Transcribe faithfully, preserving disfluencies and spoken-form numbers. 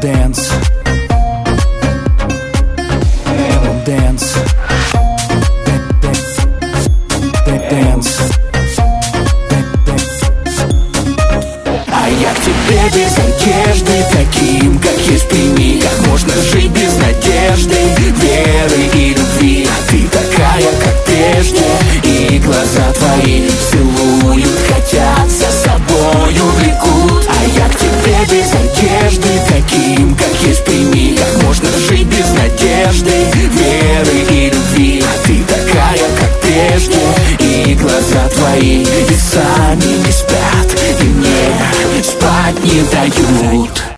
dance, dance, dance. А я к тебе без одежды, таким, как есть, прими. Как можно жить без надежды, веры и любви? А ты такая, как прежде, и глаза твои целуют, хотят за собою влекут. А я к тебе без одежды, таким, как есть, прими. Как можно жить без надежды, веры и любви? А ты такая, как прежде, и глаза твои и сами не спят, и мне спать не дают.